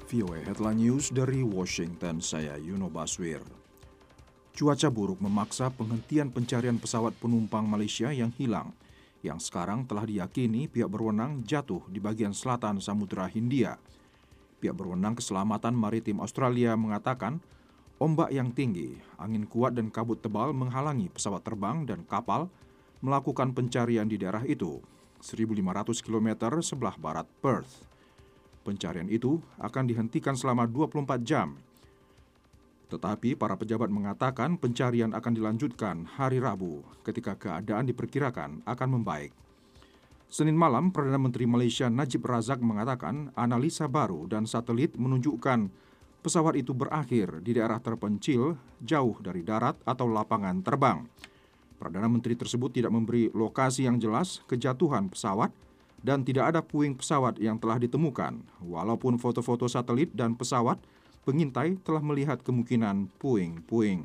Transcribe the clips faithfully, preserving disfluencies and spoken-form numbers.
V O A Headline News dari Washington, saya Yuno Baswir. Cuaca buruk memaksa penghentian pencarian pesawat penumpang Malaysia yang hilang, yang sekarang telah diyakini pihak berwenang jatuh di bagian selatan Samudra Hindia. Pihak berwenang keselamatan maritim Australia mengatakan, ombak yang tinggi, angin kuat dan kabut tebal menghalangi pesawat terbang dan kapal melakukan pencarian di daerah itu, seribu lima ratus kilometer sebelah barat Perth. Pencarian itu akan dihentikan selama dua puluh empat jam. Tetapi para pejabat mengatakan pencarian akan dilanjutkan hari Rabu ketika keadaan diperkirakan akan membaik. Senin malam, Perdana Menteri Malaysia Najib Razak mengatakan analisa baru dan satelit menunjukkan pesawat itu berakhir di daerah terpencil jauh dari darat atau lapangan terbang. Perdana Menteri tersebut tidak memberi lokasi yang jelas kejatuhan pesawat dan tidak ada puing pesawat yang telah ditemukan, walaupun foto-foto satelit dan pesawat pengintai telah melihat kemungkinan puing-puing.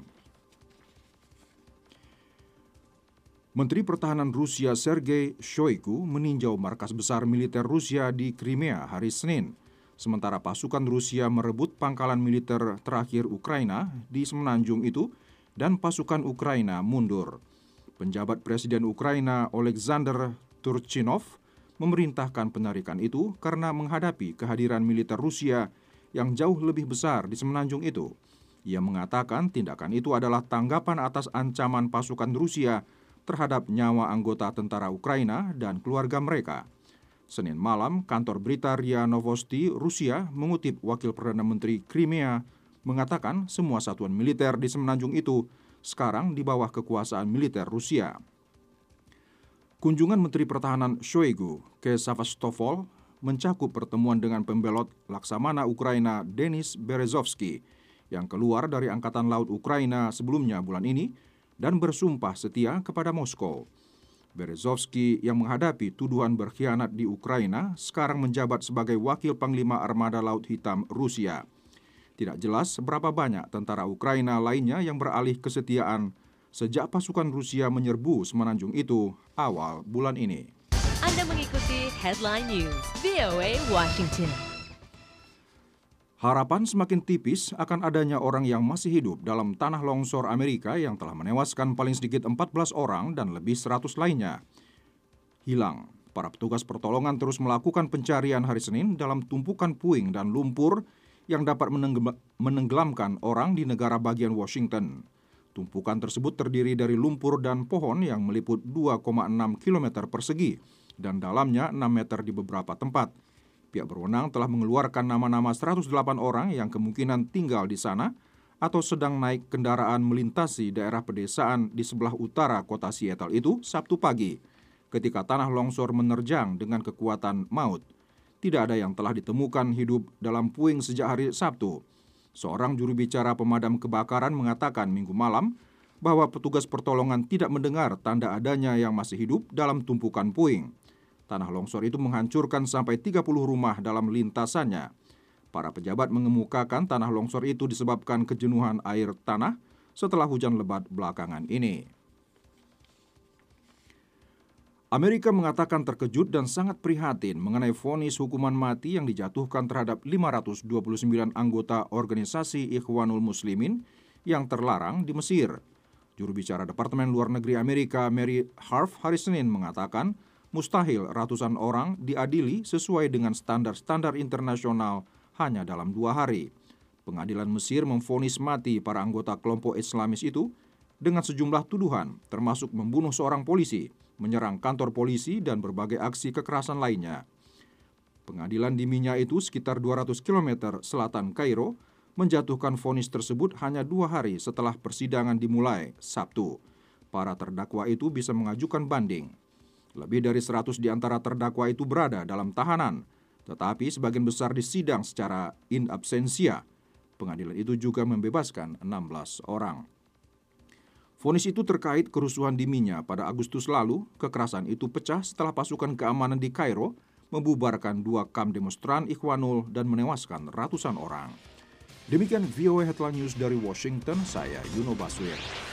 Menteri Pertahanan Rusia Sergei Shoigu meninjau markas besar militer Rusia di Crimea hari Senin, sementara pasukan Rusia merebut pangkalan militer terakhir Ukraina di semenanjung itu dan pasukan Ukraina mundur. Penjabat Presiden Ukraina Oleksandr Turchinov memerintahkan penarikan itu karena menghadapi kehadiran militer Rusia yang jauh lebih besar di semenanjung itu. Ia mengatakan tindakan itu adalah tanggapan atas ancaman pasukan Rusia terhadap nyawa anggota tentara Ukraina dan keluarga mereka. Senin malam, kantor berita R I A Novosti Rusia mengutip Wakil Perdana Menteri Crimea mengatakan semua satuan militer di semenanjung itu sekarang di bawah kekuasaan militer Rusia. Kunjungan Menteri Pertahanan Shoigu ke Sevastopol mencakup pertemuan dengan pembelot Laksamana Ukraina Denis Berezovsky yang keluar dari Angkatan Laut Ukraina sebelumnya bulan ini dan bersumpah setia kepada Moskow. Berezovsky yang menghadapi tuduhan berkhianat di Ukraina sekarang menjabat sebagai Wakil Panglima Armada Laut Hitam Rusia. Tidak jelas berapa banyak tentara Ukraina lainnya yang beralih kesetiaan sejak pasukan Rusia menyerbu semenanjung itu awal bulan ini. Anda mengikuti Headline News V O A Washington. Harapan semakin tipis akan adanya orang yang masih hidup dalam tanah longsor Amerika yang telah menewaskan paling sedikit empat belas orang dan lebih seratus lainnya hilang. Para petugas pertolongan terus melakukan pencarian hari Senin dalam tumpukan puing dan lumpur yang dapat menenggelamkan orang di negara bagian Washington. Tumpukan tersebut terdiri dari lumpur dan pohon yang meliput dua koma enam kilometer persegi dan dalamnya enam meter di beberapa tempat. Pihak berwenang telah mengeluarkan nama-nama seratus delapan orang yang kemungkinan tinggal di sana atau sedang naik kendaraan melintasi daerah pedesaan di sebelah utara kota Seattle itu Sabtu pagi, ketika tanah longsor menerjang dengan kekuatan maut. Tidak ada yang telah ditemukan hidup dalam puing sejak hari Sabtu. Seorang juru bicara pemadam kebakaran mengatakan minggu malam bahwa petugas pertolongan tidak mendengar tanda adanya yang masih hidup dalam tumpukan puing. Tanah longsor itu menghancurkan sampai tiga puluh rumah dalam lintasannya. Para pejabat mengemukakan tanah longsor itu disebabkan kejenuhan air tanah setelah hujan lebat belakangan ini. Amerika mengatakan terkejut dan sangat prihatin mengenai vonis hukuman mati yang dijatuhkan terhadap lima ratus dua puluh sembilan anggota organisasi Ikhwanul Muslimin yang terlarang di Mesir. Juru bicara Departemen Luar Negeri Amerika Mary Harf hari Senin mengatakan mustahil ratusan orang diadili sesuai dengan standar-standar internasional hanya dalam dua hari. Pengadilan Mesir memvonis mati para anggota kelompok Islamis itu dengan sejumlah tuduhan, termasuk membunuh seorang polisi, menyerang kantor polisi, dan berbagai aksi kekerasan lainnya. Pengadilan di Minya itu sekitar dua ratus kilometer selatan Kairo menjatuhkan vonis tersebut hanya dua hari setelah persidangan dimulai Sabtu. Para terdakwa itu bisa mengajukan banding. Lebih dari seratus di antara terdakwa itu berada dalam tahanan, tetapi sebagian besar disidang secara in absentia. Pengadilan itu juga membebaskan enam belas orang. Vonis itu terkait kerusuhan di Minya pada Agustus lalu. Kekerasan itu pecah setelah pasukan keamanan di Kairo membubarkan dua kamp demonstran Ikhwanul dan menewaskan ratusan orang. Demikian V O A Headline News dari Washington, saya Yuno Baswir.